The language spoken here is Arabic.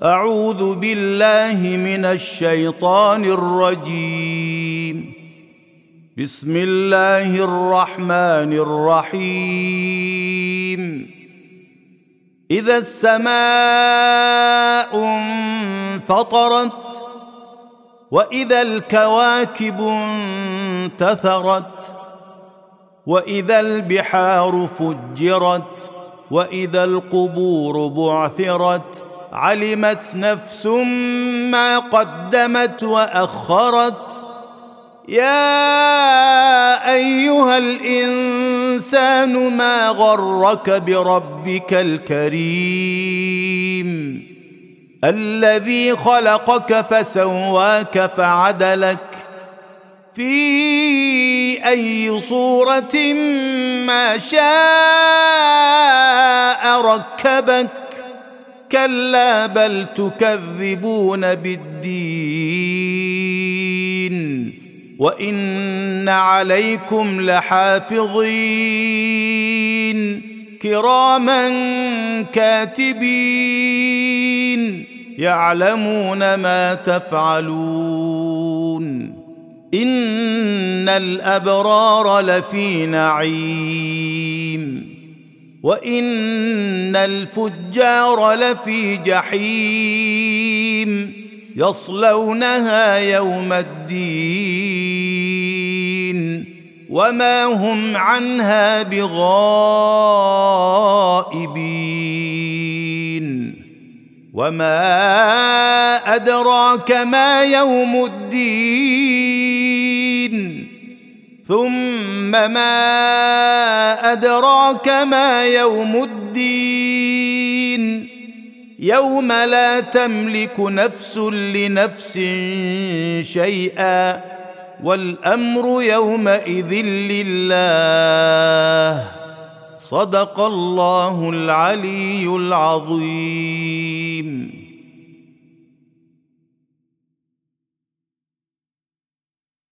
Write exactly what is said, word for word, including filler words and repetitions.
أعوذ بالله من الشيطان الرجيم. بسم الله الرحمن الرحيم. إذا السماء انفطرت وإذا الكواكب انتثرت وإذا البحار فجرت وإذا القبور بعثرت علمت نفس ما قدمت وأخرت. يا أيها الإنسان ما غرك بربك الكريم الذي خلقك فسواك فعدلك في أي صورة ما شاء ركبك. كلا بل تكذبون بالدين وإن عليكم لحافظين كراما كاتبين يعلمون ما تفعلون. إن الأبرار لفي نعيم وإن الفجار لفي جحيم يصلونها يوم الدين وما هم عنها بغائبين. وما أدراك ما يوم الدين ثم ما أدراك ما يوم الدين يوم لا تملك نفس لنفس شيئا والأمر يومئذ لله. صدق الله العلي العظيم.